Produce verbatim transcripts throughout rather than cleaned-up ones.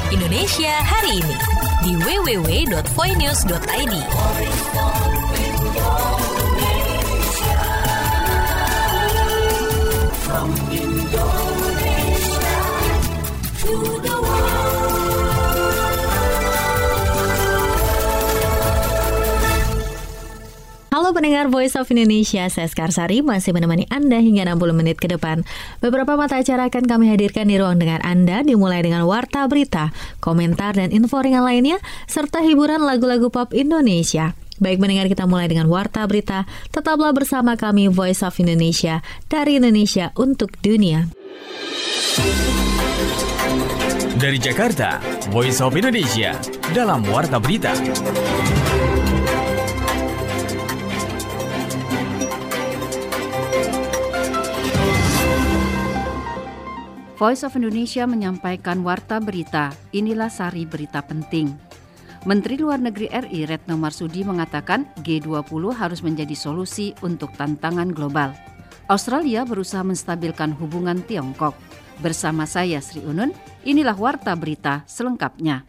Indonesia hari ini di w w w dot voinews dot i d. From Indonesia to the world. Halo pendengar Voice of Indonesia, saya Skarsari masih menemani Anda hingga enam puluh menit ke depan. Beberapa mata acara akan kami hadirkan di ruang dengar Anda, dimulai dengan warta berita, komentar dan info ringan lainnya, serta hiburan lagu-lagu pop Indonesia. Baik pendengar, kita mulai dengan warta berita. Tetaplah bersama kami Voice of Indonesia, dari Indonesia untuk dunia. Dari Jakarta, Voice of Indonesia dalam warta berita. Voice of Indonesia menyampaikan warta berita. Inilah sari berita penting. Menteri Luar Negeri R I Retno Marsudi mengatakan G dua puluh harus menjadi solusi untuk tantangan global. Australia berusaha menstabilkan hubungan Tiongkok. Bersama saya Sri Unun, inilah warta berita selengkapnya.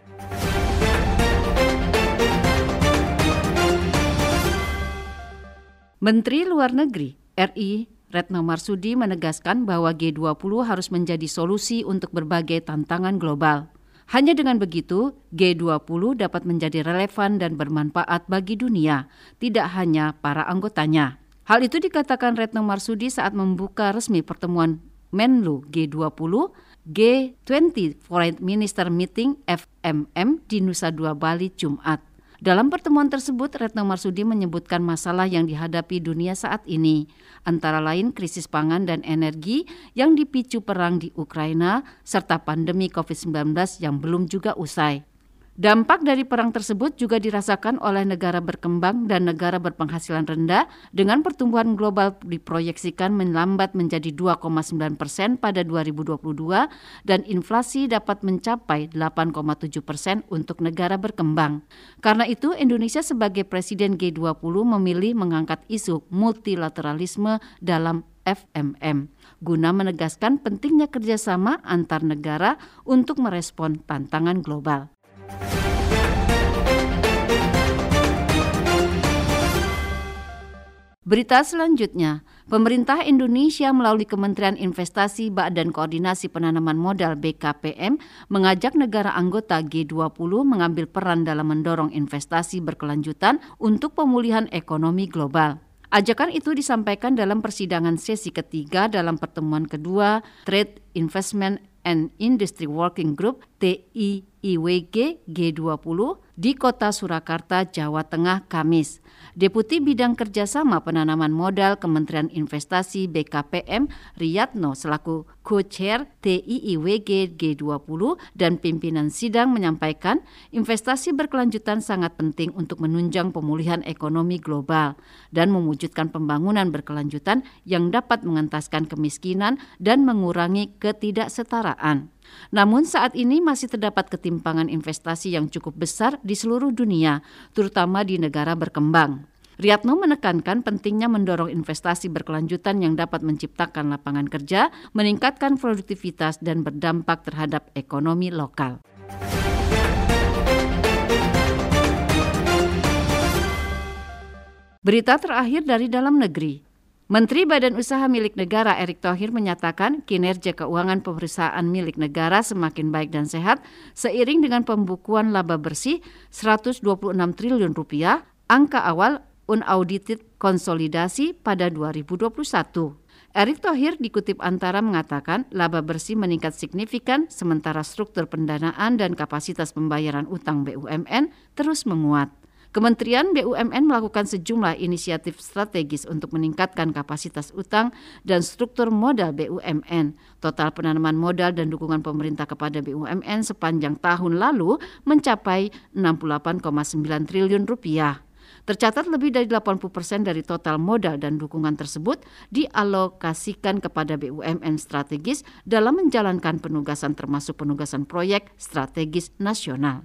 Menteri Luar Negeri R I Retno Marsudi menegaskan bahwa G dua puluh harus menjadi solusi untuk berbagai tantangan global. Hanya dengan begitu, G dua puluh dapat menjadi relevan dan bermanfaat bagi dunia, tidak hanya para anggotanya. Hal itu dikatakan Retno Marsudi saat membuka resmi pertemuan Menlu G dua puluh, G dua puluh Foreign Minister Meeting F M M di Nusa Dua Bali, Jumat. Dalam pertemuan tersebut, Retno Marsudi menyebutkan masalah yang dihadapi dunia saat ini, antara lain krisis pangan dan energi yang dipicu perang di Ukraina, serta pandemi covid sembilan belas yang belum juga usai. Dampak dari perang tersebut juga dirasakan oleh negara berkembang dan negara berpenghasilan rendah, dengan pertumbuhan global diproyeksikan melambat menjadi dua koma sembilan persen pada dua ribu dua puluh dua dan inflasi dapat mencapai delapan koma tujuh persen untuk negara berkembang. Karena itu, Indonesia sebagai Presiden G dua puluh memilih mengangkat isu multilateralisme dalam F M M guna menegaskan pentingnya kerjasama antar negara untuk merespon tantangan global. Berita selanjutnya, pemerintah Indonesia melalui Kementerian Investasi, Badan Koordinasi Penanaman Modal B K P M mengajak negara anggota G dua puluh mengambil peran dalam mendorong investasi berkelanjutan untuk pemulihan ekonomi global. Ajakan itu disampaikan dalam persidangan sesi ketiga dalam pertemuan kedua Trade Investment and Industry Working Group T I I W G G dua puluh di Kota Surakarta, Jawa Tengah, Kamis. Deputi Bidang Kerjasama Penanaman Modal Kementerian Investasi B K P M Riyatno selaku Co-Chair T I I W G G dua puluh dan pimpinan sidang menyampaikan investasi berkelanjutan sangat penting untuk menunjang pemulihan ekonomi global dan mewujudkan pembangunan berkelanjutan yang dapat mengentaskan kemiskinan dan mengurangi ketidaksetaraan. Namun saat ini masih terdapat ketimpangan investasi yang cukup besar di seluruh dunia, terutama di negara berkembang. Riyatno menekankan pentingnya mendorong investasi berkelanjutan yang dapat menciptakan lapangan kerja, meningkatkan produktivitas dan berdampak terhadap ekonomi lokal. Berita terakhir dari dalam negeri. Menteri Badan Usaha Milik Negara Erick Thohir menyatakan kinerja keuangan perusahaan milik negara semakin baik dan sehat seiring dengan pembukuan laba bersih seratus dua puluh enam triliun rupiah, angka awal unaudited konsolidasi pada dua ribu dua puluh satu. Erick Thohir dikutip Antara mengatakan laba bersih meningkat signifikan sementara struktur pendanaan dan kapasitas pembayaran utang B U M N terus menguat. Kementerian B U M N melakukan sejumlah inisiatif strategis untuk meningkatkan kapasitas utang dan struktur modal B U M N. Total penanaman modal dan dukungan pemerintah kepada B U M N sepanjang tahun lalu mencapai enam puluh delapan koma sembilan triliun rupiah. Tercatat lebih dari delapan puluh persen dari total modal dan dukungan tersebut dialokasikan kepada B U M N strategis dalam menjalankan penugasan termasuk penugasan proyek strategis nasional.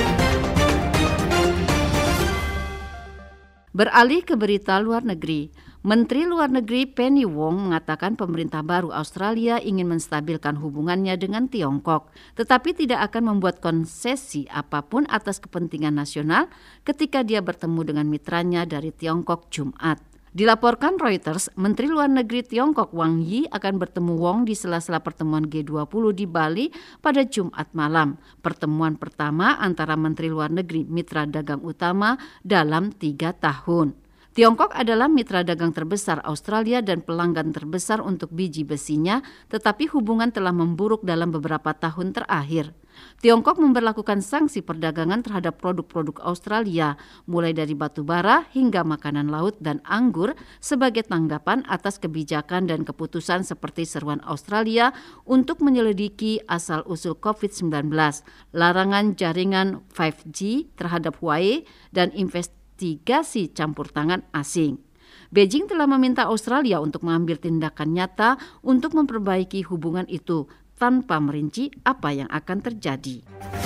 Beralih ke berita luar negeri, Menteri Luar Negeri Penny Wong mengatakan pemerintah baru Australia ingin menstabilkan hubungannya dengan Tiongkok, tetapi tidak akan membuat konsesi apapun atas kepentingan nasional ketika dia bertemu dengan mitranya dari Tiongkok Jumat. Dilaporkan Reuters, Menteri Luar Negeri Tiongkok Wang Yi akan bertemu Wong di sela-sela pertemuan G dua puluh di Bali pada Jumat malam. Pertemuan pertama antara Menteri Luar Negeri mitra dagang utama dalam tiga tahun. Tiongkok adalah mitra dagang terbesar Australia dan pelanggan terbesar untuk biji besinya, tetapi hubungan telah memburuk dalam beberapa tahun terakhir. Tiongkok memberlakukan sanksi perdagangan terhadap produk-produk Australia, mulai dari batu bara hingga makanan laut dan anggur sebagai tanggapan atas kebijakan dan keputusan seperti seruan Australia untuk menyelidiki asal-usul covid sembilan belas, larangan jaringan lima G terhadap Huawei, dan investigasi campur tangan asing. Beijing telah meminta Australia untuk mengambil tindakan nyata untuk memperbaiki hubungan itu, tanpa merinci apa yang akan terjadi.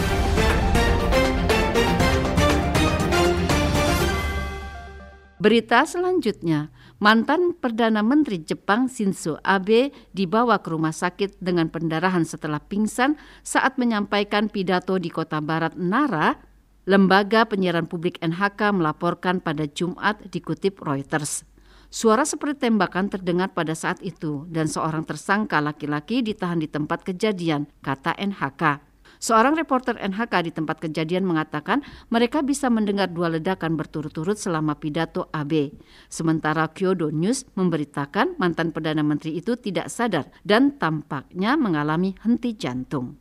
Berita selanjutnya, mantan Perdana Menteri Jepang Shinzo Abe dibawa ke rumah sakit dengan pendarahan setelah pingsan saat menyampaikan pidato di kota barat Nara. Lembaga penyiaran publik N H K melaporkan pada Jumat, dikutip Reuters. Suara seperti tembakan terdengar pada saat itu dan seorang tersangka laki-laki ditahan di tempat kejadian, kata N H K. Seorang reporter N H K di tempat kejadian mengatakan mereka bisa mendengar dua ledakan berturut-turut selama pidato A B. Sementara Kyodo News memberitakan mantan Perdana Menteri itu tidak sadar dan tampaknya mengalami henti jantung.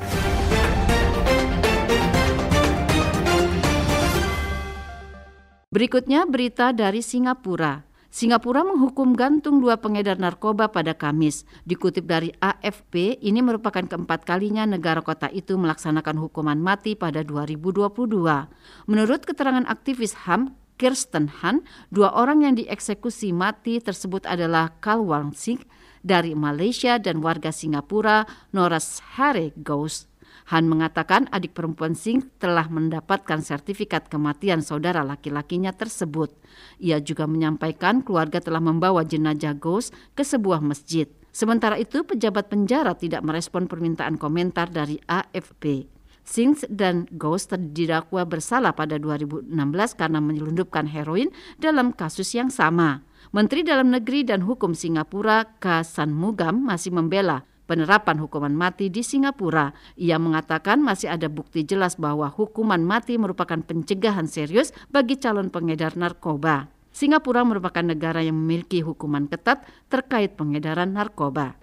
Berikutnya berita dari Singapura. Singapura menghukum gantung dua pengedar narkoba pada Kamis. Dikutip dari A F P, ini merupakan keempat kalinya negara kota itu melaksanakan hukuman mati pada dua ribu dua puluh dua. Menurut keterangan aktivis H A M, Kirsten Han, dua orang yang dieksekusi mati tersebut adalah Kal Wang Sik dari Malaysia dan warga Singapura Noras Hare Ghost. Han mengatakan adik perempuan Singh telah mendapatkan sertifikat kematian saudara laki-lakinya tersebut. Ia juga menyampaikan keluarga telah membawa jenazah Ghost ke sebuah masjid. Sementara itu, pejabat penjara tidak merespon permintaan komentar dari A F P. Singh dan Ghost didakwa bersalah pada dua ribu enam belas karena menyelundupkan heroin dalam kasus yang sama. Menteri Dalam Negeri dan Hukum Singapura, Ka Shanmugam, masih membela penerapan hukuman mati di Singapura. Ia mengatakan masih ada bukti jelas bahwa hukuman mati merupakan pencegahan serius bagi calon pengedar narkoba. Singapura merupakan negara yang memiliki hukuman ketat terkait pengedaran narkoba.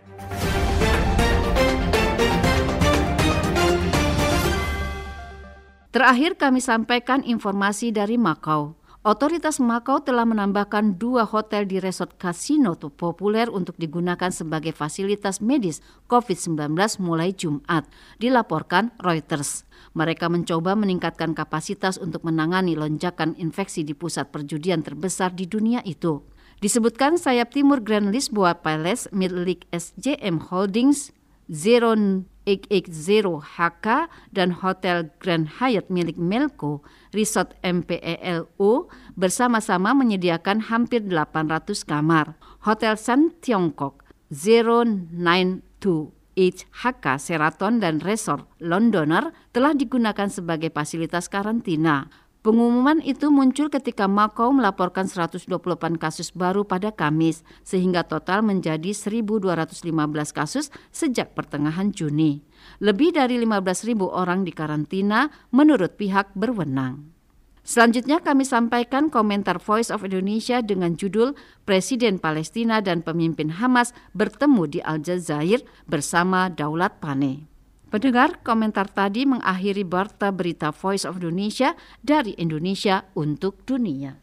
Terakhir kami sampaikan informasi dari Makau. Otoritas Makau telah menambahkan dua hotel di resort kasino populer untuk digunakan sebagai fasilitas medis covid sembilan belas mulai Jumat, dilaporkan Reuters. Mereka mencoba meningkatkan kapasitas untuk menangani lonjakan infeksi di pusat perjudian terbesar di dunia itu. Disebutkan sayap timur Grand Lisboa Palace milik S J M Holdings, Zero X X Zero H K dan Hotel Grand Hyatt milik Melco Resort M P E L O bersama-sama menyediakan hampir delapan ratus kamar. Hotel Sun Tiongkok Zero Nine Two H K Sheraton dan Resort Londoner telah digunakan sebagai fasilitas karantina. Pengumuman itu muncul ketika Makau melaporkan seratus dua puluh delapan kasus baru pada Kamis, sehingga total menjadi seribu dua ratus lima belas kasus sejak pertengahan Juni. Lebih dari lima belas ribu orang dikarantina menurut pihak berwenang. Selanjutnya kami sampaikan komentar Voice of Indonesia dengan judul Presiden Palestina dan pemimpin Hamas bertemu di Aljazair bersama Daulat Paneh. Pendengar, komentar tadi mengakhiri Warta Berita Voice of Indonesia dari Indonesia untuk dunia.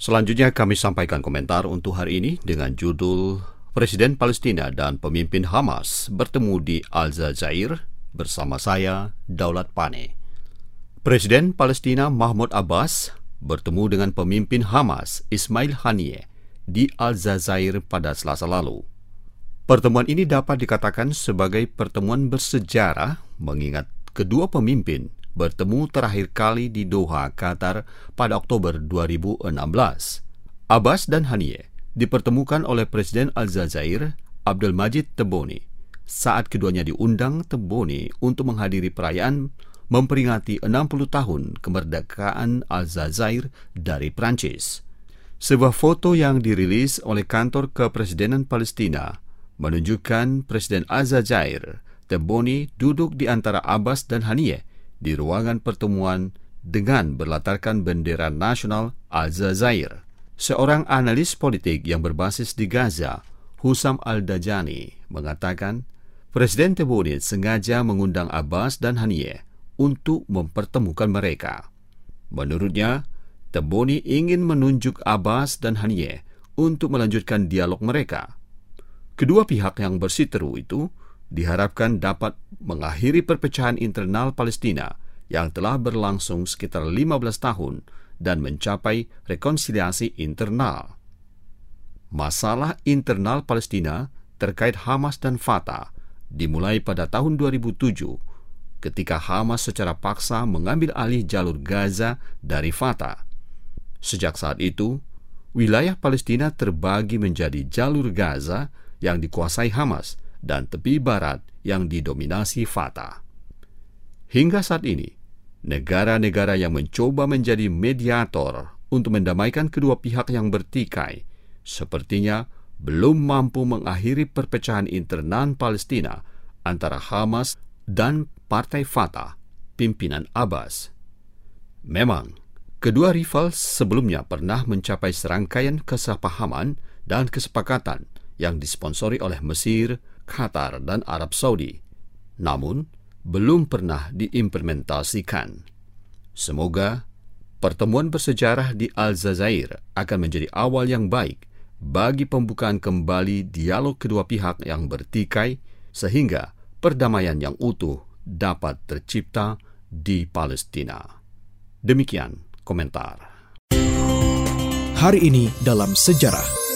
Selanjutnya kami sampaikan komentar untuk hari ini dengan judul Presiden Palestina dan pemimpin Hamas bertemu di Aljazair bersama saya, Daulat Pane. Presiden Palestina Mahmud Abbas bertemu dengan pemimpin Hamas Ismail Haniyeh di Aljazair pada Selasa lalu. Pertemuan ini dapat dikatakan sebagai pertemuan bersejarah mengingat kedua pemimpin bertemu terakhir kali di Doha, Qatar pada Oktober dua ribu enam belas. Abbas dan Haniyeh dipertemukan oleh Presiden Aljazair Abdul Majid Tebboune saat keduanya diundang Tebboune untuk menghadiri perayaan memperingati enam puluh tahun kemerdekaan Aljazair dari Prancis. Sebuah foto yang dirilis oleh kantor kepresidenan Palestina menunjukkan Presiden Aljazair Tebboune duduk di antara Abbas dan Haniyeh di ruangan pertemuan dengan berlatarkan bendera nasional Aljazair. Seorang analis politik yang berbasis di Gaza, Hussam Al-Dajani, mengatakan Presiden Tebboune sengaja mengundang Abbas dan Haniyeh untuk mempertemukan mereka. Menurutnya, Tebboune ingin menunjuk Abbas dan Haniyeh untuk melanjutkan dialog mereka. Kedua pihak yang bersiteru itu diharapkan dapat mengakhiri perpecahan internal Palestina yang telah berlangsung sekitar lima belas tahun dan mencapai rekonsiliasi internal. Masalah internal Palestina terkait Hamas dan Fatah dimulai pada tahun dua ribu tujuh ketika Hamas secara paksa mengambil alih jalur Gaza dari Fatah. Sejak saat itu, wilayah Palestina terbagi menjadi jalur Gaza yang dikuasai Hamas dan tepi barat yang didominasi Fatah. Hingga saat ini, negara-negara yang mencoba menjadi mediator untuk mendamaikan kedua pihak yang bertikai sepertinya belum mampu mengakhiri perpecahan internal Palestina antara Hamas dan Partai Fatah, pimpinan Abbas. Memang, kedua rival sebelumnya pernah mencapai serangkaian kesepahaman dan kesepakatan yang disponsori oleh Mesir, Qatar, dan Arab Saudi, namun belum pernah diimplementasikan. Semoga pertemuan bersejarah di Aljazair akan menjadi awal yang baik bagi pembukaan kembali dialog kedua pihak yang bertikai sehingga perdamaian yang utuh dapat tercipta di Palestina. Demikian komentar. Hari ini dalam sejarah.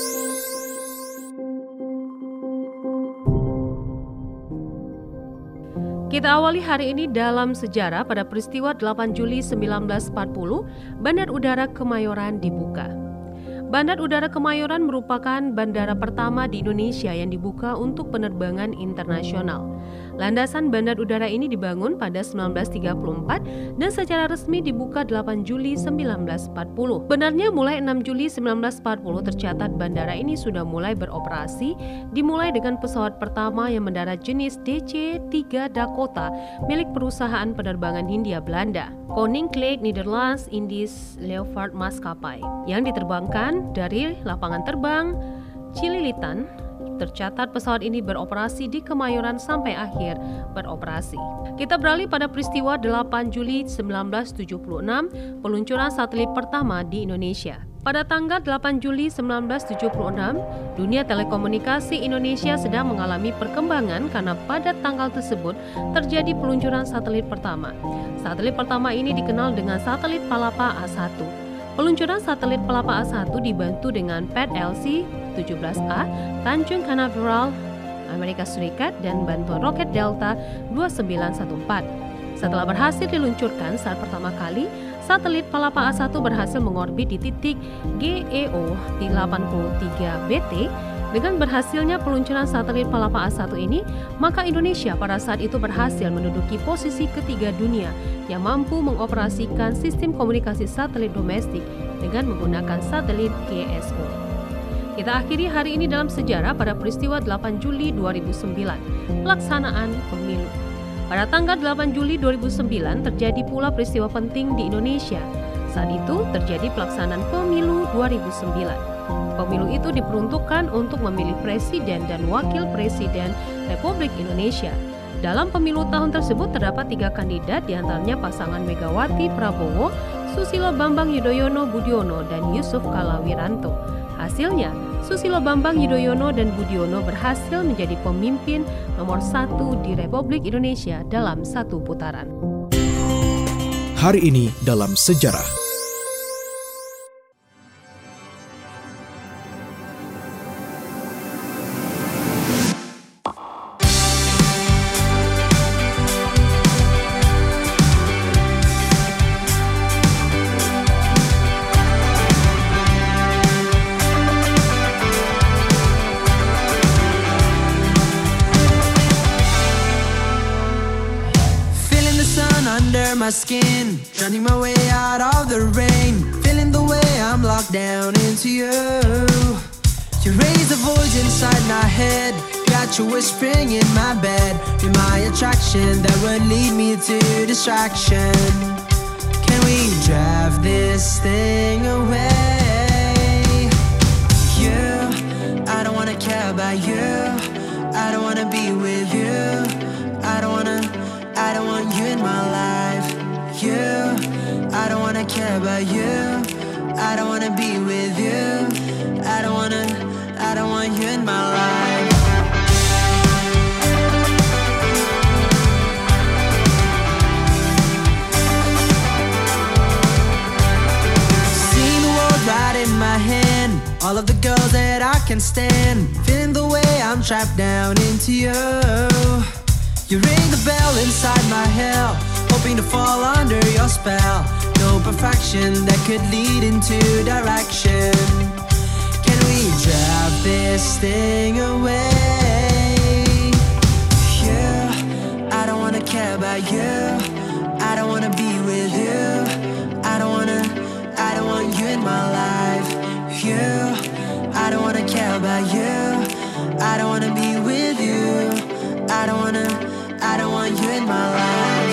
Kita awali hari ini dalam sejarah pada peristiwa delapan Juli seribu sembilan ratus empat puluh, Bandar Udara Kemayoran dibuka. Bandar Udara Kemayoran merupakan bandara pertama di Indonesia yang dibuka untuk penerbangan internasional. Landasan bandar udara ini dibangun pada seribu sembilan ratus tiga puluh empat dan secara resmi dibuka delapan Juli seribu sembilan ratus empat puluh. Benarnya mulai enam Juli seribu sembilan ratus empat puluh tercatat bandara ini sudah mulai beroperasi, dimulai dengan pesawat pertama yang mendarat jenis D C tiga Dakota milik perusahaan penerbangan Hindia Belanda, Koninklijk Nederlands Indisch Leopard Maskapai, yang diterbangkan dari lapangan terbang Cililitan. Tercatat pesawat ini beroperasi di Kemayoran sampai akhir beroperasi. Kita beralih pada peristiwa delapan Juli seribu sembilan ratus tujuh puluh enam, peluncuran satelit pertama di Indonesia. Pada tanggal delapan Juli seribu sembilan ratus tujuh puluh enam, dunia telekomunikasi Indonesia sedang mengalami perkembangan karena pada tanggal tersebut terjadi peluncuran satelit pertama. Satelit pertama ini dikenal dengan satelit Palapa A satu. Peluncuran satelit Palapa A satu dibantu dengan P A D L C tujuh belas A, Tanjung Canaveral, Amerika Serikat, dan bantuan roket Delta dua sembilan satu empat. Setelah berhasil diluncurkan saat pertama kali, satelit Palapa A satu berhasil mengorbit di titik G E O delapan puluh tiga B T. Dengan berhasilnya peluncuran satelit Palapa A satu ini, maka Indonesia pada saat itu berhasil menduduki posisi ketiga dunia yang mampu mengoperasikan sistem komunikasi satelit domestik dengan menggunakan satelit G S O. Kita akhiri hari ini dalam sejarah pada peristiwa delapan Juli dua ribu sembilan, pelaksanaan pemilu. Pada tanggal delapan Juli dua ribu sembilan terjadi pula peristiwa penting di Indonesia. Saat itu terjadi pelaksanaan pemilu dua ribu sembilan. Pemilu itu diperuntukkan untuk memilih presiden dan wakil presiden Republik Indonesia. Dalam pemilu tahun tersebut terdapat tiga kandidat, diantaranya pasangan Megawati Prabowo, Susilo Bambang Yudhoyono Budiono dan Yusuf Kala Wiranto. Hasilnya, Susilo Bambang Yudhoyono dan Budiono berhasil menjadi pemimpin nomor satu di Republik Indonesia dalam satu putaran. Hari ini dalam sejarah. My skin, drowning my way out of the rain, feeling the way I'm locked down into you. You raise the voice inside my head, got you whispering in my bed. You're my attraction that would lead me to distraction. Can we drive this thing away? You, I don't wanna care about you, I don't wanna be with you, I don't wanna, I don't want you in my life. You, I don't wanna care about you, I don't wanna be with you, I don't wanna, I don't want you in my life. Seeing the world right in my hand, all of the girls that I can stand, feeling the way I'm trapped down into you. You ring the bell inside my hell, hoping to fall under your spell. No perfection that could lead into direction. Can we drive this thing away? Yeah, I don't wanna care about you, I don't wanna be with you, I don't wanna, I don't want you in my life. You, I don't wanna care about you, I don't wanna be with you, I don't wanna, I don't want you in my life.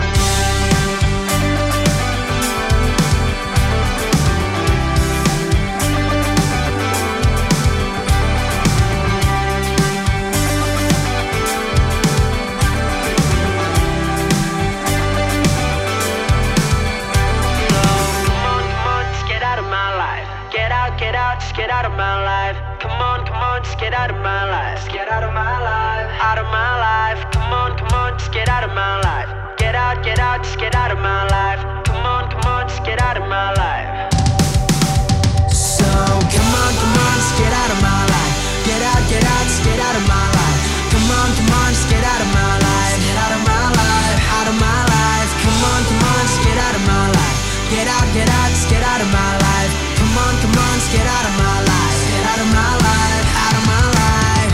Get out of my life. Come on, come on, just get out of my life. Just get out of my life. Out of my life. Come on, come on, just get out of my life. Get out, get out, just get out of my life. Come on, come on, just get out of my life. So come on, come on, just get out of my life. Get out, get out, just get out of my life. Come on, come on, just get out of my life. Get out of my life. Out of my life. Come on, come on, just get out of my life. Get out, get out, just get out of my life. Come on, come on, just get out of my life. Get out of my life, out of my life.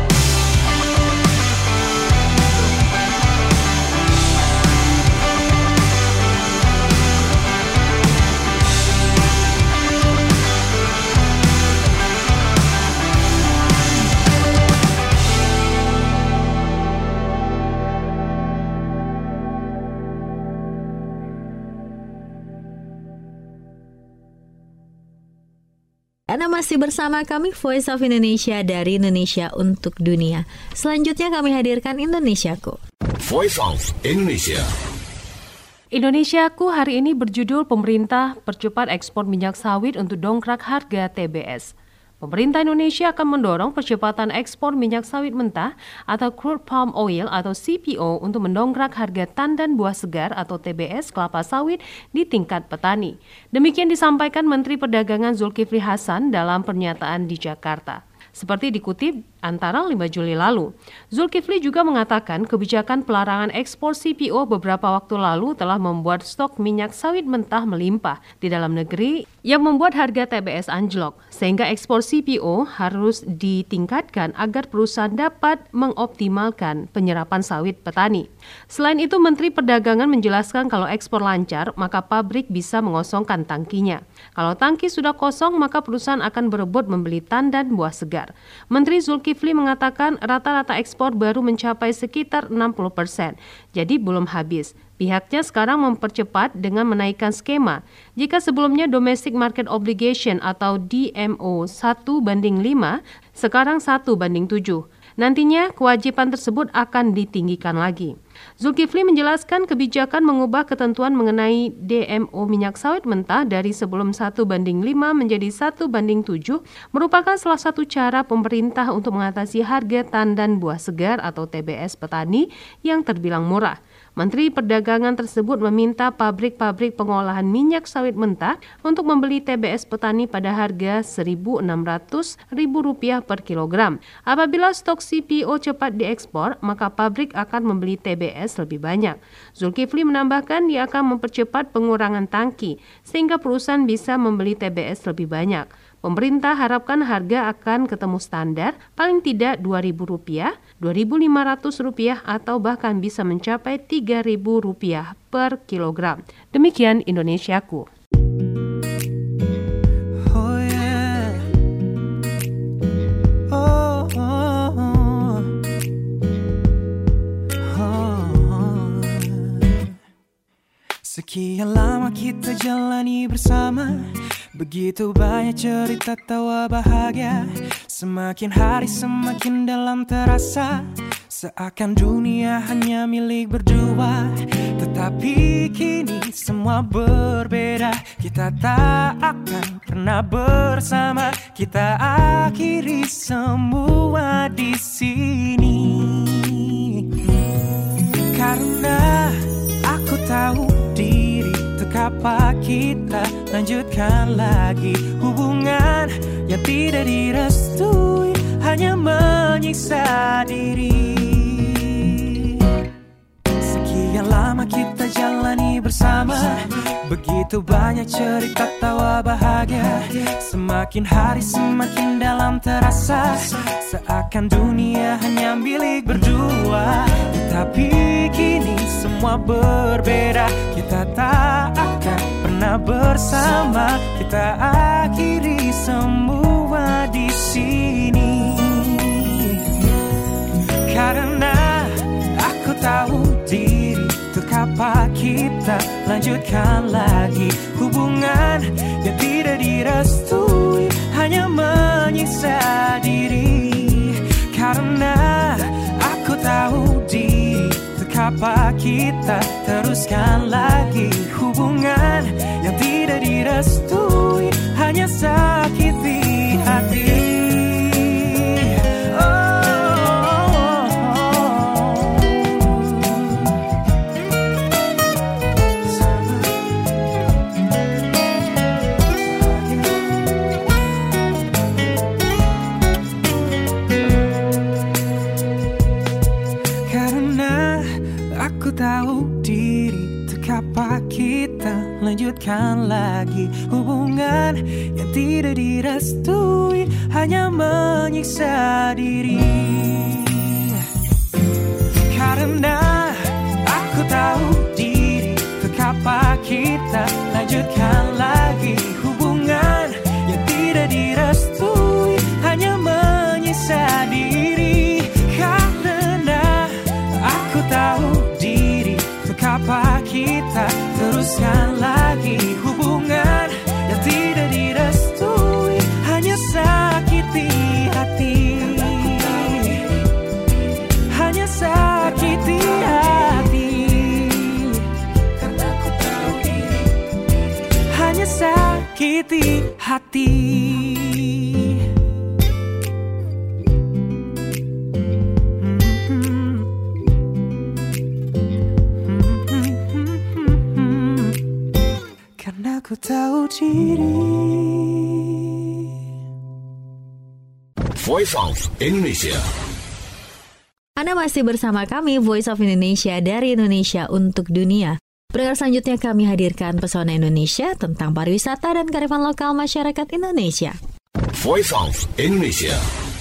Anda masih bersama kami Voice of Indonesia dari Indonesia untuk Dunia. Selanjutnya kami hadirkan Indonesiaku. Voice of Indonesia. Indonesiaku hari ini berjudul Pemerintah Percepat Ekspor Minyak Sawit untuk Dongkrak Harga T B S. Pemerintah Indonesia akan mendorong percepatan ekspor minyak sawit mentah atau crude palm oil atau C P O untuk mendongkrak harga tandan buah segar atau T B S kelapa sawit di tingkat petani. Demikian disampaikan Menteri Perdagangan Zulkifli Hasan dalam pernyataan di Jakarta. Seperti dikutip antara lima Juli lalu. Zulkifli juga mengatakan kebijakan pelarangan ekspor C P O beberapa waktu lalu telah membuat stok minyak sawit mentah melimpah di dalam negeri yang membuat harga T B S anjlok, sehingga ekspor C P O harus ditingkatkan agar perusahaan dapat mengoptimalkan penyerapan sawit petani. Selain itu, Menteri Perdagangan menjelaskan kalau ekspor lancar, maka pabrik bisa mengosongkan tangkinya. Kalau tangki sudah kosong, maka perusahaan akan berebut membeli tandan buah segar. Menteri Zulkifli mengatakan rata-rata ekspor baru mencapai sekitar enam puluh persen, jadi belum habis. Pihaknya sekarang mempercepat dengan menaikkan skema. Jika sebelumnya Domestic Market Obligation atau D M O satu banding lima, sekarang satu banding tujuh. Nantinya kewajiban tersebut akan ditinggikan lagi. Zulkifli menjelaskan kebijakan mengubah ketentuan mengenai D M O minyak sawit mentah dari sebelum satu banding lima menjadi satu banding tujuh merupakan salah satu cara pemerintah untuk mengatasi harga tandan buah segar atau T B S petani yang terbilang murah. Menteri Perdagangan tersebut meminta pabrik-pabrik pengolahan minyak sawit mentah untuk membeli T B S petani pada harga seribu enam ratus ribu rupiah per kilogram. Apabila stok C P O cepat diekspor, maka pabrik akan membeli T B S lebih banyak. Zulkifli menambahkan dia akan mempercepat pengurangan tangki sehingga perusahaan bisa membeli T B S lebih banyak. Pemerintah harapkan harga akan ketemu standar paling tidak dua ribu rupiah, dua ribu lima ratus rupiah atau bahkan bisa mencapai tiga ribu rupiah per kilogram. Demikian Indonesiaku. Oh yeah. Oh, oh, oh. Oh. Sekian lama kita jalani bersama, begitu banyak cerita tawa bahagia. Semakin hari semakin dalam terasa, seakan dunia hanya milik berdua. Tetapi kini semua berbeda, kita tak akan pernah bersama. Kita akhiri semua di sini. Karena aku tahu diri, apa kita lanjutkan lagi hubungan yang tidak direstui, hanya menyiksa diri. Sekian lama kita jalani bersama, begitu banyak cerita tawa bahagia. Semakin hari semakin dalam terasa, seakan dunia hanya milik berdua. Tetapi kini semua berbeda, kita tak akan pernah bersama. Kita akhiri semua di sini. Karena aku tahu diri, untuk apa kita lanjutkan lagi hubungan yang tidak direstui, hanya menyiksa diri. Karena aku tahu diri, untuk apa kita teruskan lagi hubungan yang tidak direstui, hanya sakiti hati. Tahu diri, untuk apa kita lanjutkan lagi hubungan yang tidak direstui, hanya menyiksa diri. Karena aku tahu diri, untuk apa kita lanjutkan lagi hubungan yang tidak direstui, hanya menyiksa diri. Karena aku tahu apa kita teruskan lagi hubungan yang tidak direstui, hanya sakiti hati, hanya sakiti hati. Karena aku tahu diri, hanya sakiti hati. Aku tahu diri. Voice of Indonesia. Anda masih bersama kami, Voice of Indonesia, dari Indonesia untuk dunia. Pendengar, selanjutnya kami hadirkan pesona Indonesia tentang pariwisata dan kearifan lokal masyarakat Indonesia. Voice of Indonesia.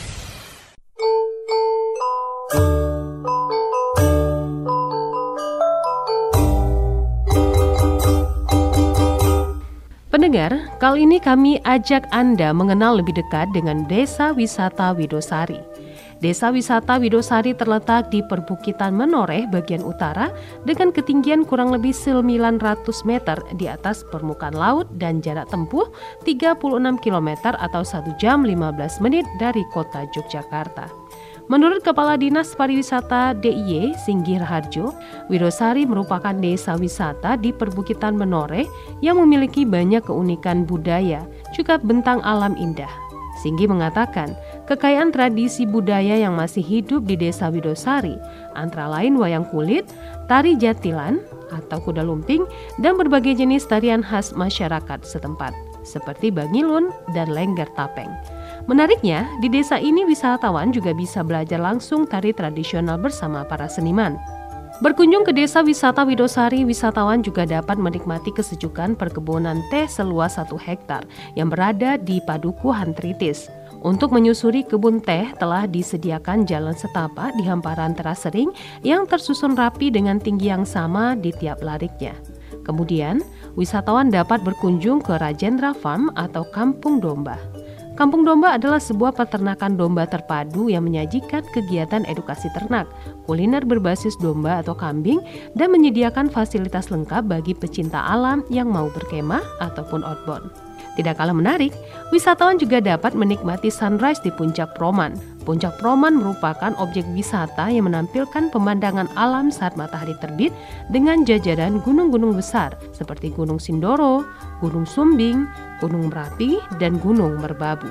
Pendengar, kali ini kami ajak Anda mengenal lebih dekat dengan Desa Wisata Widosari. Desa Wisata Widosari terletak di perbukitan Menoreh bagian utara dengan ketinggian kurang lebih sembilan ratus meter di atas permukaan laut dan jarak tempuh tiga puluh enam kilometer atau satu jam lima belas menit dari kota Yogyakarta. Menurut Kepala Dinas Pariwisata D I Y Singgih Raharjo, Widosari merupakan desa wisata di perbukitan Menoreh yang memiliki banyak keunikan budaya, juga bentang alam indah. Singgih mengatakan, kekayaan tradisi budaya yang masih hidup di desa Widosari antara lain wayang kulit, tari jatilan atau kuda lumping, dan berbagai jenis tarian khas masyarakat setempat, seperti bangilun dan lengger tapeng. Menariknya, di desa ini wisatawan juga bisa belajar langsung tari tradisional bersama para seniman. Berkunjung ke desa wisata Widosari, wisatawan juga dapat menikmati kesejukan perkebunan teh seluas satu hektar yang berada di Padukuhan Tritis. Untuk menyusuri kebun teh telah disediakan jalan setapak di hamparan terasering yang tersusun rapi dengan tinggi yang sama di tiap lariknya. Kemudian, wisatawan dapat berkunjung ke Rajendra Farm atau Kampung Domba. Kampung Domba adalah sebuah peternakan domba terpadu yang menyajikan kegiatan edukasi ternak, kuliner berbasis domba atau kambing, dan menyediakan fasilitas lengkap bagi pecinta alam yang mau berkemah ataupun outbound. Tidak kalah menarik, wisatawan juga dapat menikmati sunrise di Puncak Proman. Puncak Proman merupakan objek wisata yang menampilkan pemandangan alam saat matahari terbit dengan jajaran gunung-gunung besar seperti Gunung Sindoro, Gunung Sumbing, Gunung Merapi, dan Gunung Merbabu.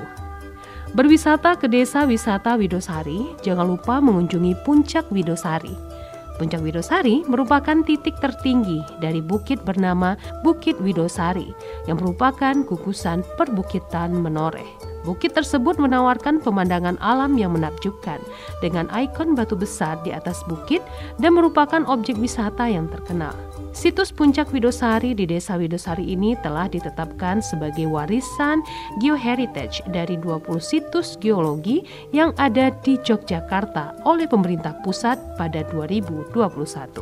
Berwisata ke desa wisata Widosari, jangan lupa mengunjungi Puncak Widosari. Puncak Widosari merupakan titik tertinggi dari bukit bernama Bukit Widosari yang merupakan gugusan perbukitan Menoreh. Bukit tersebut menawarkan pemandangan alam yang menakjubkan dengan ikon batu besar di atas bukit dan merupakan objek wisata yang terkenal. Situs Puncak Widosari di Desa Widosari ini telah ditetapkan sebagai warisan geoheritage dari dua puluh situs geologi yang ada di Yogyakarta oleh pemerintah pusat pada dua ribu dua puluh satu.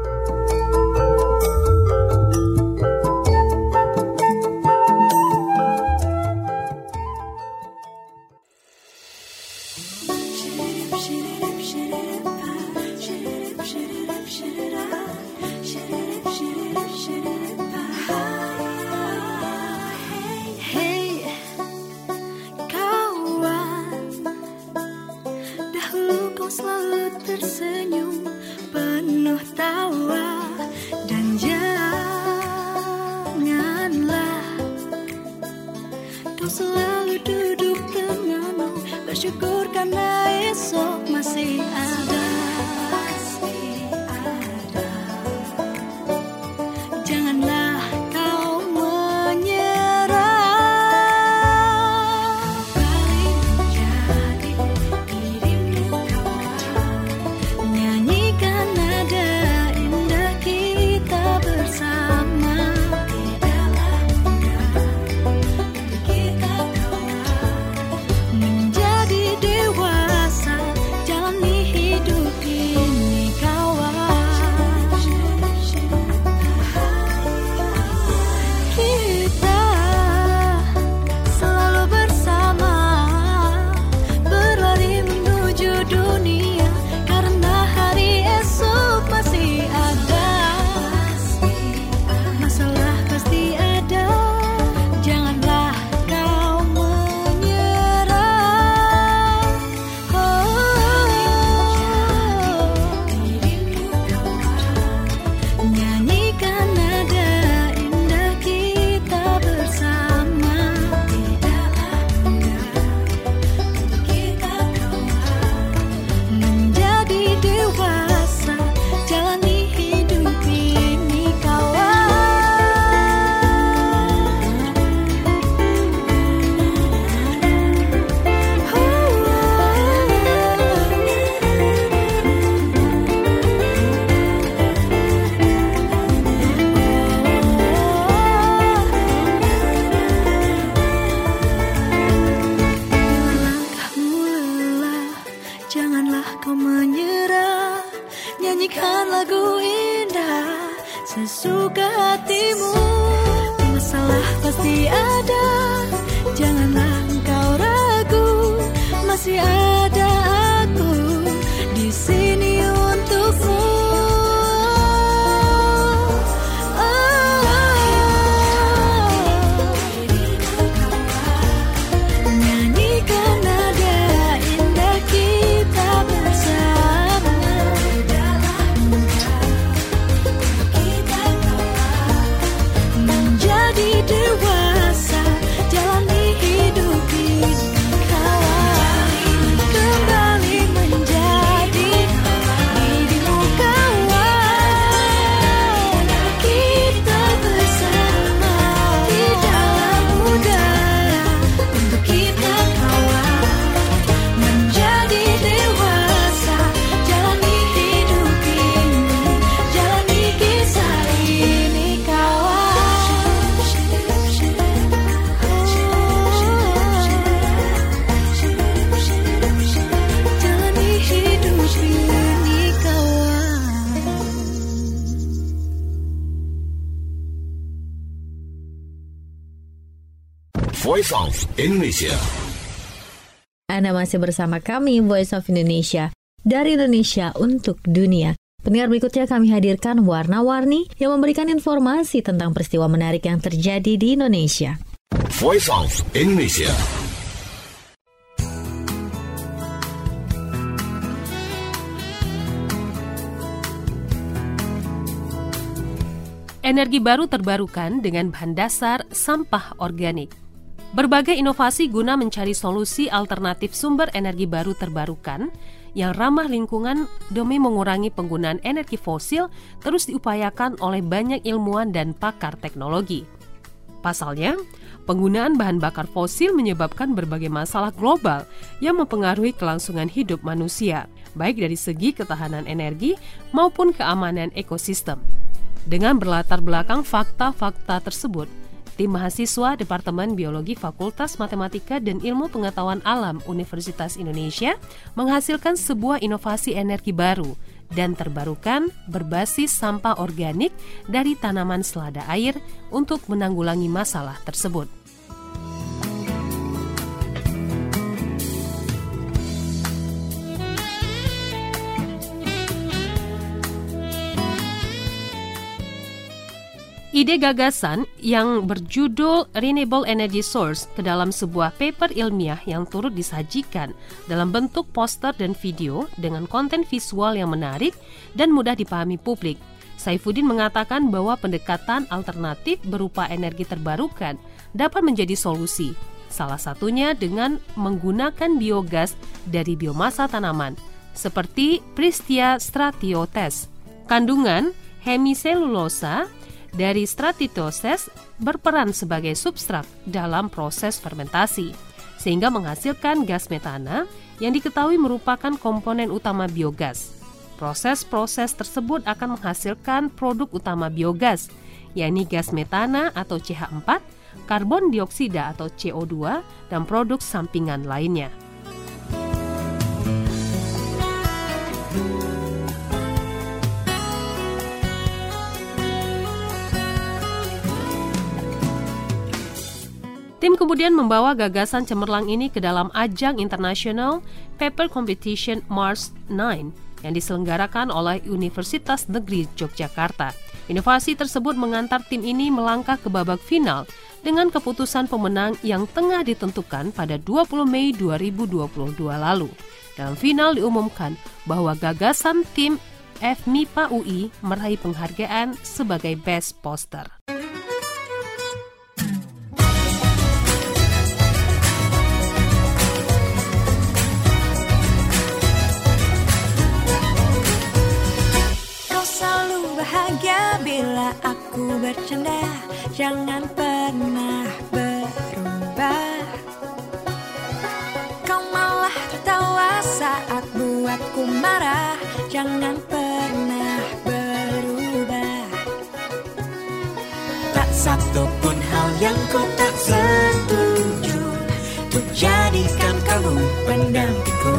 Bersyukur karena esok masih ada. Janganlah kau menyerah. Kembali menjadi dirimu kawan. Nyanyikan nada indah kita bersama. Tidaklah mudah untuk kita kawan. Menjadi dewasa, jalani hidup ini kawan. Kita selalu bersama, berlari menuju dunia, karena hari esok masih ada. Masalah pasti ada, janganlah kau menyerah. Nyanyikan nada indah kita bersama. Tidaklah mudah untuk kita kawan. Menjadi dewasa, jalani hidup ini kawan. Langkahmu lelah, janganlah kau menyerah. Nyanyikan lagu indah sesuka hatimu. Masalah pasti ada, janganlah engkau ragu. Masih ada aku di sini untukmu. Nyanyikan nada indah kita Voice of Indonesia. Anda masih bersama kami, Voice of Indonesia, dari Indonesia untuk dunia. Pendengar, berikutnya kami hadirkan warna-warni yang memberikan informasi tentang peristiwa menarik yang terjadi di Indonesia. Voice of Indonesia. Energi baru terbarukan dengan bahan dasar sampah organik. Berbagai inovasi guna mencari solusi alternatif sumber energi baru terbarukan yang ramah lingkungan demi mengurangi penggunaan energi fosil terus diupayakan oleh banyak ilmuwan dan pakar teknologi. Pasalnya, penggunaan bahan bakar fosil menyebabkan berbagai masalah global yang mempengaruhi kelangsungan hidup manusia, baik dari segi ketahanan energi maupun keamanan ekosistem. Dengan berlatar belakang fakta-fakta tersebut, tim mahasiswa Departemen Biologi Fakultas Matematika dan Ilmu Pengetahuan Alam Universitas Indonesia menghasilkan sebuah inovasi energi baru dan terbarukan berbasis sampah organik dari tanaman selada air untuk menanggulangi masalah tersebut. Ide gagasan yang berjudul Renewable Energy Source ke dalam sebuah paper ilmiah yang turut disajikan dalam bentuk poster dan video dengan konten visual yang menarik dan mudah dipahami publik. Saifuddin mengatakan bahwa pendekatan alternatif berupa energi terbarukan dapat menjadi solusi, salah satunya dengan menggunakan biogas dari biomasa tanaman, seperti Pristia stratiotes. Kandungan hemiselulosa dari Stratitoses berperan sebagai substrat dalam proses fermentasi, sehingga menghasilkan gas metana yang diketahui merupakan komponen utama biogas. Proses-proses tersebut akan menghasilkan produk utama biogas, yakni gas metana atau C H empat, karbon dioksida atau C O dua, dan produk sampingan lainnya. Tim kemudian membawa gagasan cemerlang ini ke dalam ajang International Paper Competition Mars sembilan yang diselenggarakan oleh Universitas Negeri Yogyakarta. Inovasi tersebut mengantar tim ini melangkah ke babak final dengan keputusan pemenang yang tengah ditentukan pada dua puluh Mei dua ribu dua puluh dua lalu. Dalam final diumumkan bahwa gagasan tim F M I P A U I meraih penghargaan sebagai Best Poster. Bahagia bila aku bercanda, jangan pernah berubah. Kau malah tertawa saat buatku marah, jangan pernah berubah. Tak satu pun hal yang ku tak setuju, untuk jadikan kamu pendampingku.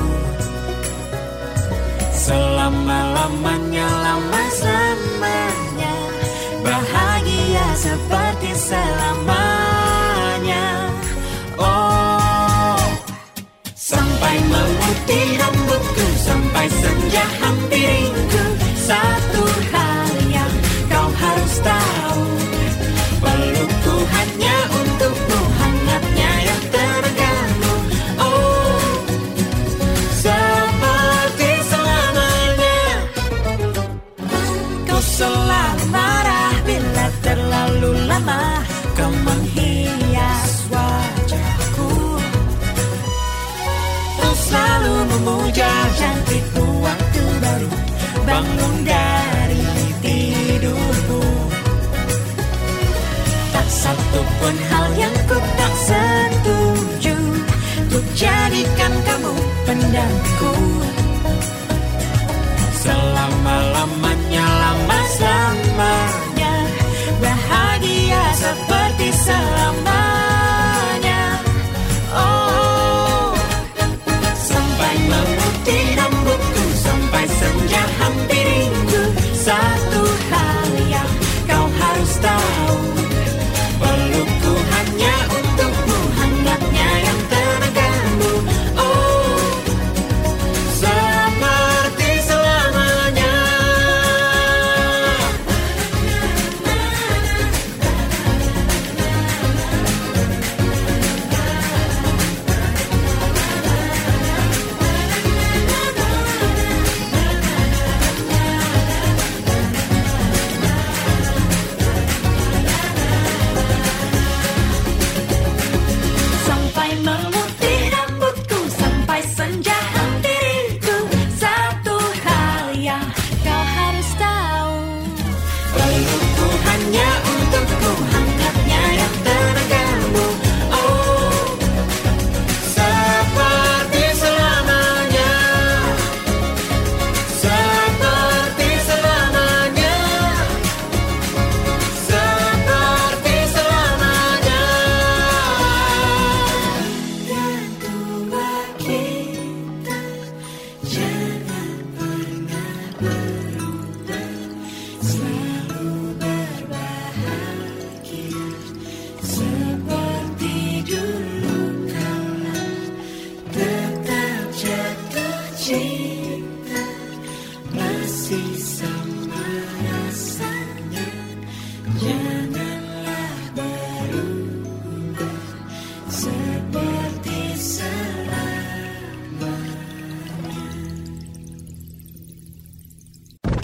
Selama-lamanya, lama-lamanya, bahagia seperti selamanya. Oh, sampai memutih rambutku, sampai senja hampir rindu. Satu hal yang kau harus tahu, pelukku hanya untukmu, hangatnya yang terenggamu. Oh, selalu marah bila terlalu lama kau menghias wajahku. Kau selalu memuja cantikku waktu baru bangun dari tidurku. Tak satu pun hal yang ku tak setuju, untuk jadikan kamu pendampingku. Selama-lamanya, lama-selamanya, bahagia seperti selamanya. Oh, sampai memutih rambut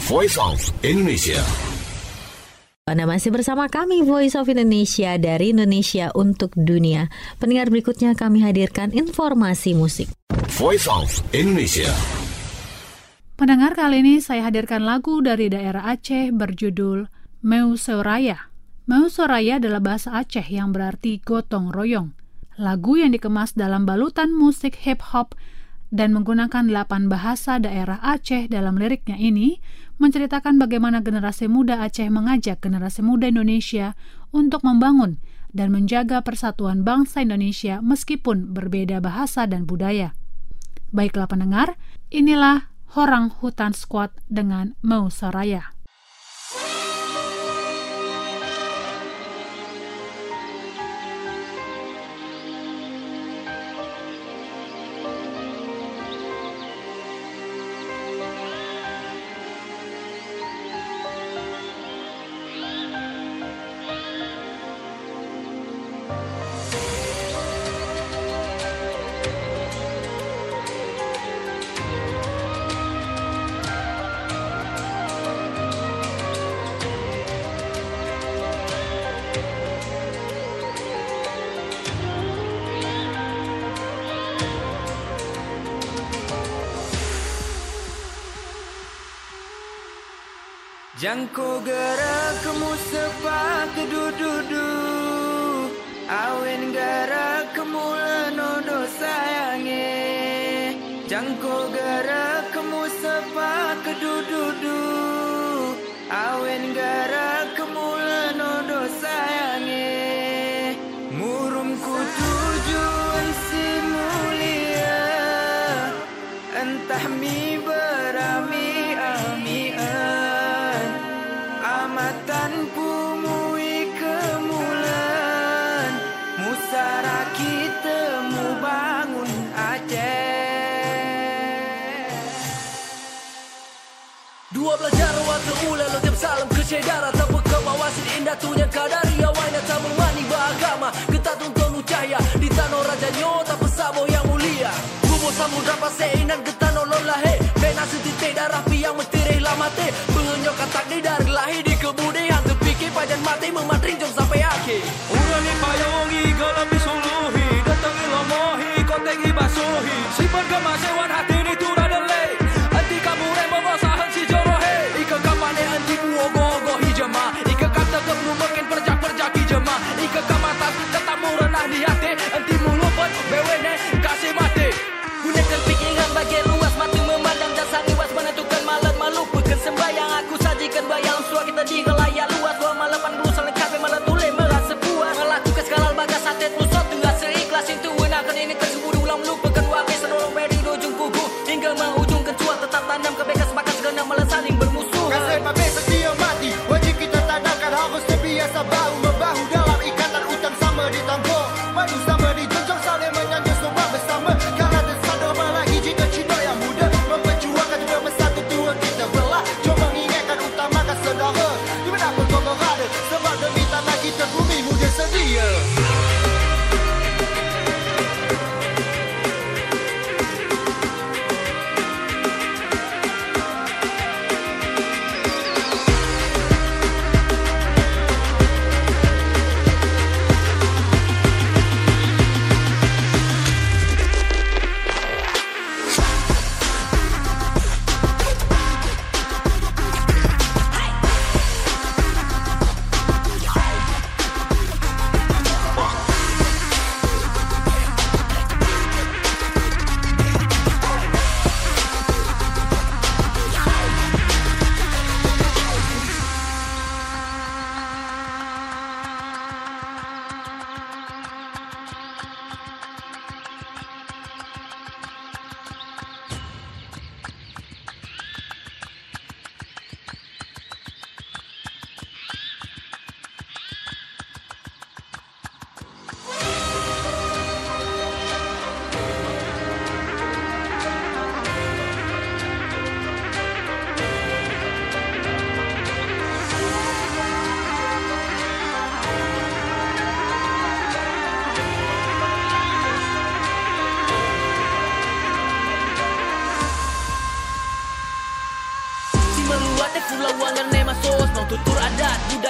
Voice of Indonesia. Anda masih bersama kami Voice of Indonesia dari Indonesia untuk Dunia. Pendengar, berikutnya kami hadirkan informasi musik. Voice of Indonesia. Pendengar, kali ini saya hadirkan lagu dari daerah Aceh berjudul Meu Soraya. Meu Soraya adalah bahasa Aceh yang berarti gotong royong. Lagu yang dikemas dalam balutan musik hip-hop dan menggunakan delapan bahasa daerah Aceh dalam liriknya ini menceritakan bagaimana generasi muda Aceh mengajak generasi muda Indonesia untuk membangun dan menjaga persatuan bangsa Indonesia meskipun berbeda bahasa dan budaya. Baiklah pendengar, inilah Orang Hutan Squad dengan Meu Soraya. Jangko gerak kemu sepak kedududu, awen gerak kemu lenodo sayange. Jangko gerak kemu sepak kedududu, awen gerak kemu lenodo sayange. Murumku tujuan si mulia, entah mi berami amian. Tanpu mui kemulan, musara kita mu bangun Aceh. Dua belajar waktu ulah lo tiap salam ke sedara, tanpa kewawasan indah tunya kadari awalnya tak memani beragama. Ketatun tonu cahaya di tanah raja nyota pesabo yang mulia. Bubur samudra paseinan ketano lolahe, bena setitik darah piang mentirih lamate. Pengenyok katak di dari lahir di kemudian terpikir pajan mati mematring jom sampai akhir. Ulangi payungi gelapi suluhi, datangi lomohi kotengi basuhi. Simpan kemasewan hati ini turah delay, anti kamu remo bosahan si jorohe. Ika kapane anti kuogo-ogo hijama, ika kata keblu makin perjak-perjak hijama. Ika kamatas katamu renah di hati, anti mulupan bewene kasih mati. Gunakan pikiran bagi luas, mati memandang dan sangiwas menentukan malam malu. Bukan sembahyang aku sajikan bayang suara kita di kelayak luas. Dua malam delapan puluh saling capek malah tulis merasa puas. Melakukan segala bagas satet musot tengah seikhlas itu gunakan ini tersebut ulang melupakan wakil senolong beri di ujung kuku. Hingga mengujung kencua tetap tandam kebekas makan segala malah saling bermusuh. Kasih pakai setia mati, wajib kita tandakan harus terbiasa bahu membahu dalam ikatan utang sama ditanggung. Madu sama dijunjung saling menyanyi semua bersama. Karena tersadar melagi cita-cita yang muda, memperjuangkan juga bersatu tua kita belah. Jom mengingatkan utamakan saudara, dimanapun kau berada, sebab demi tanah kita bumi muda sedia.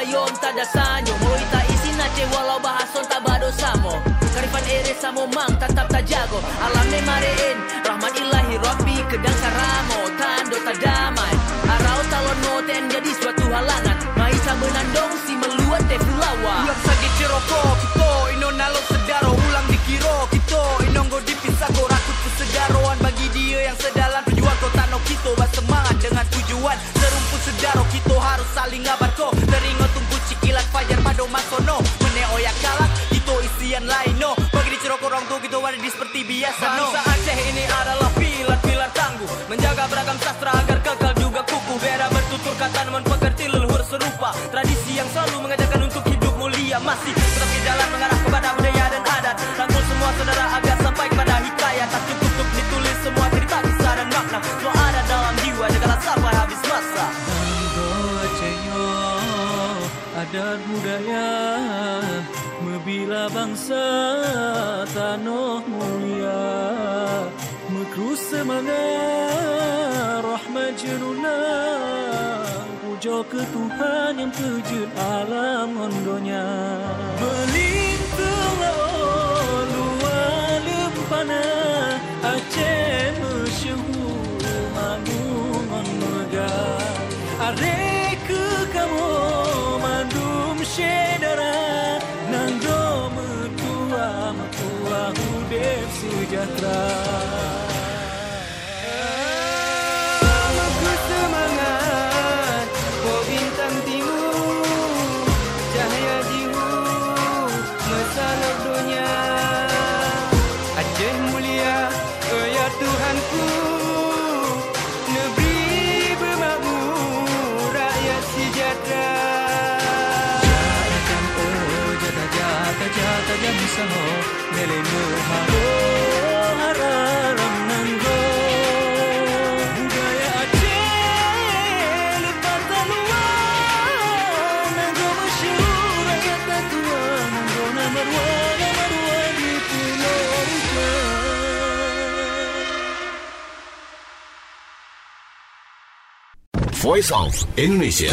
ayon tada sanyo Moita isi nace walau bahason tak badosamo Karifan ere samo mang tetap tak jago Alamne marein rahmat ilahi Rabbi kedang karamo tando tak damai Arau talon noten jadi suatu halangan Maisa menandong si meluat te pulawa Ulang sagi ciroko kito ino nalo sedaro ulang dikiro kito inonggo dipisah go rakut kesedaroan bagi dia yang sedalam perjuang kota no kito bersemangat dengan tujuan serumput sedaro kito harus saling ngabar ko teringat tunggu cikilat fajar pado masono mene oyak kalak kito isian lain no bagi di ciroko orang tuh kito ada di seperti biasa no bangsa Aceh ini adalah pilar-pilar tangguh menjaga beragam sastra agar kekal juga kukuh beda bertutur kata namun pekerti leluhur serupa tradisi yang selalu mengajarkan untuk hidup mulia masih tetap di jalan mengarah kepada budaya dan adat rangkul semua saudara agar sampai kepada hikayat tak cukup untuk ditulis semua cerita kisah dan makna semua ada dalam jiwa janganlah sampai habis masa Nanggo Acehyo adat budaya membela bangsa tanah mulia mekrus semangat rahmat jenuna puja ke Tuhan yang terjun alam ondonya melintang luar lempana Aceh masyhur mangungan megah are ke kamu mandum syedara nangdo metua metua hudep sejahtera Voice of Indonesia.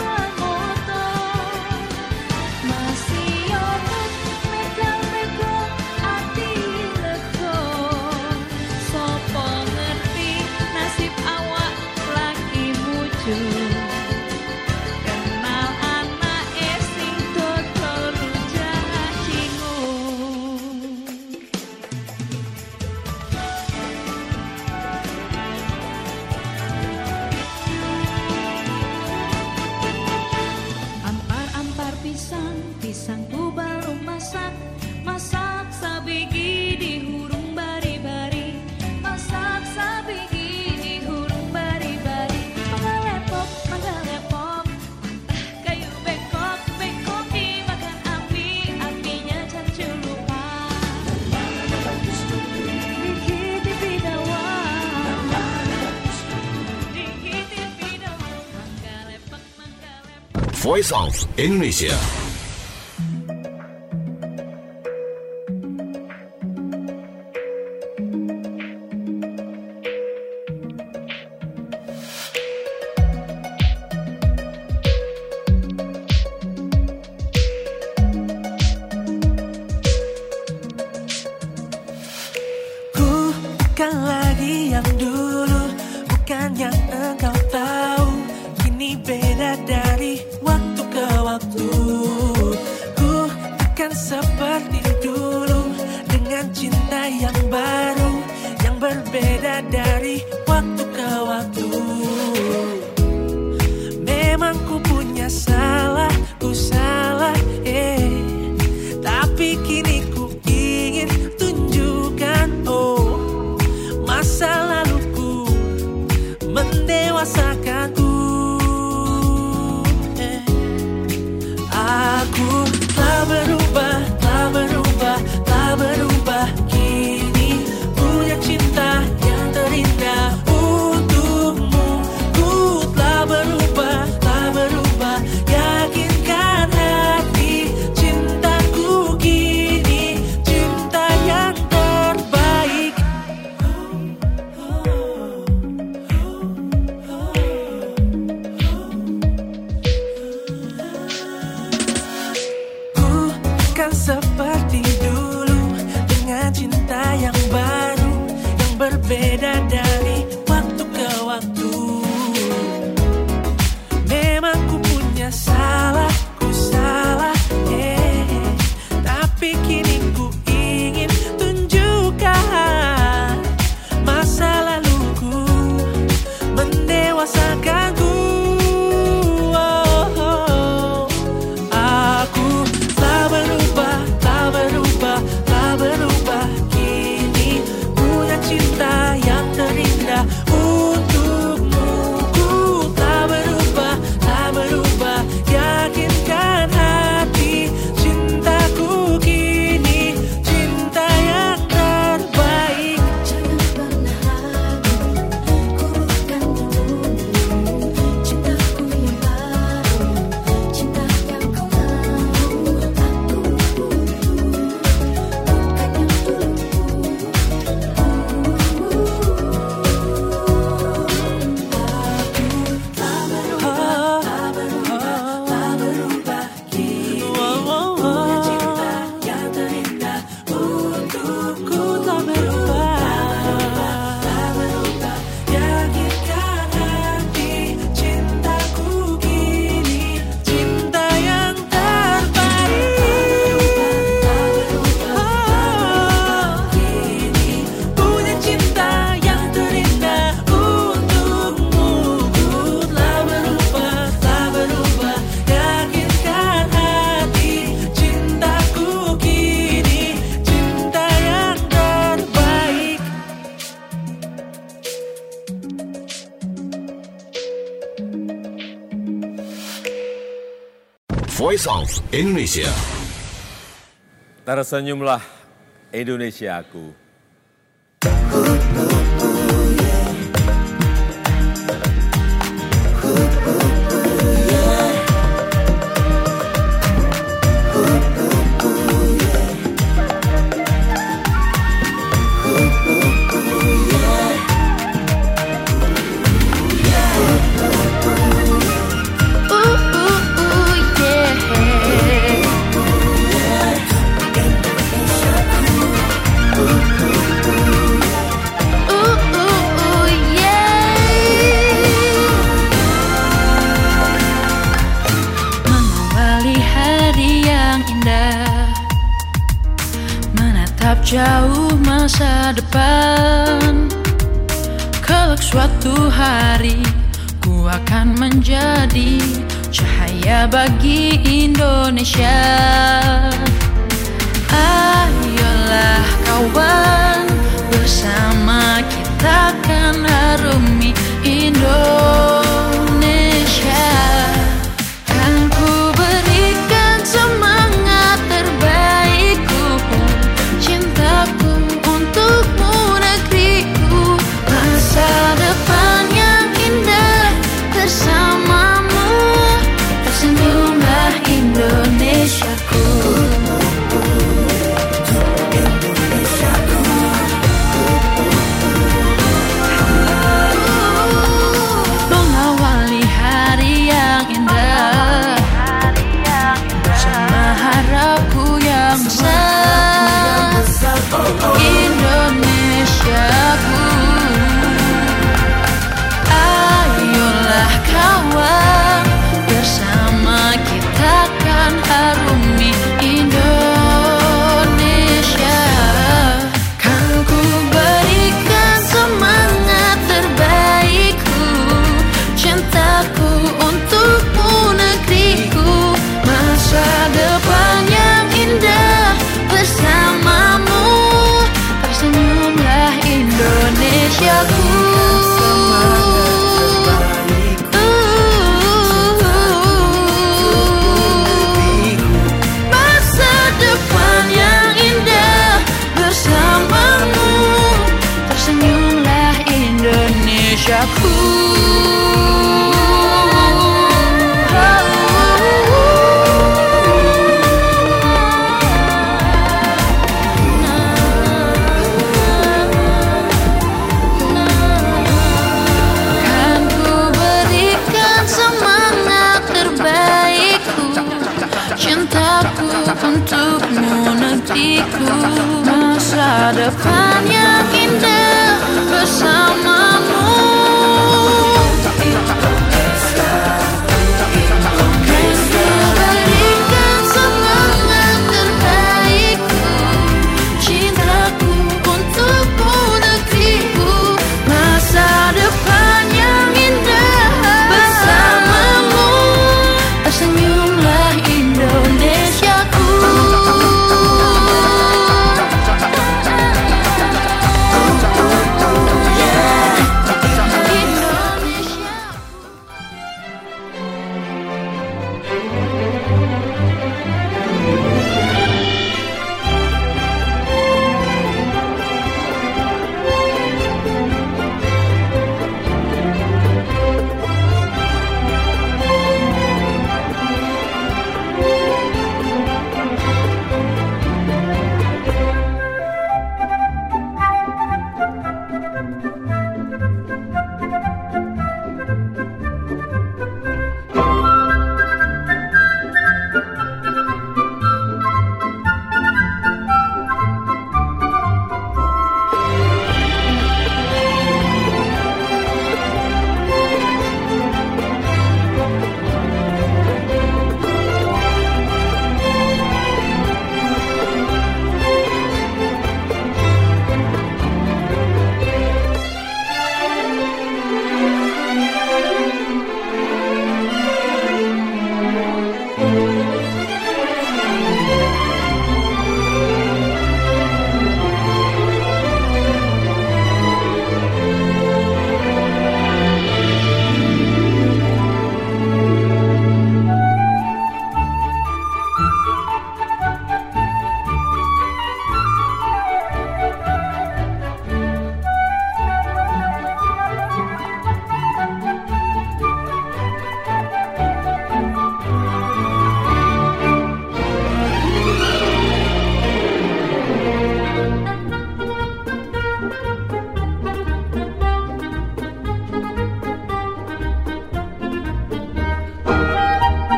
Masih orang megang-megang Voice of Indonesia. Bukan lagi yang dulu, bukan yang engkau tahu. Kini beda dari waktu ke waktu. Ku bukan seperti dulu, dengan cinta yang baru, yang berbeda dari waktu ke waktu. Memang ku punya salah, ku salah, eh. Tapi kini ku ingin tunjukkan, oh, masa laluku mendewasakanku. eh. Aku telah berubah, telah berubah, telah berubah. Kini punya cinta yang terindah untukmu. Ku telah berubah, telah berubah. Yakinkan hati, cintaku kini cinta yang terbaik. Bukan seperti dulu, dengan cinta yang baru, yang berbeda dari waktu ke waktu. Memang ku punya salah, ku salah, eh. Tapi kini ku ingin tunjukkan, masa laluku mendewasakanku. Oh, oh. Aku telah berubah, telah berubah, telah berubah. Kini punya cinta yang terindah untukmu. Ku telah berubah, telah berubah. Yakinkan hati, cintaku kini cinta yang terbaik. Jangan pernah ragu, ku bukan dulu. Cintaku yang baru, cinta yang kau tahu. Aku bukan yang dulu. Voice of Indonesia. Tersenyumlah Indonesiaku. Jauh masa depan, kelak suatu hari ku akan menjadi cahaya bagi Indonesia. Ayolah kawan, bersama kita akan harumi Indonesia. Kan ku berikan semangat terbaikku, cintaku untukmu negeriku. Masa depan yang indah bersamamu, tersenyum hatiku. Masa depan yang indah bersamamu.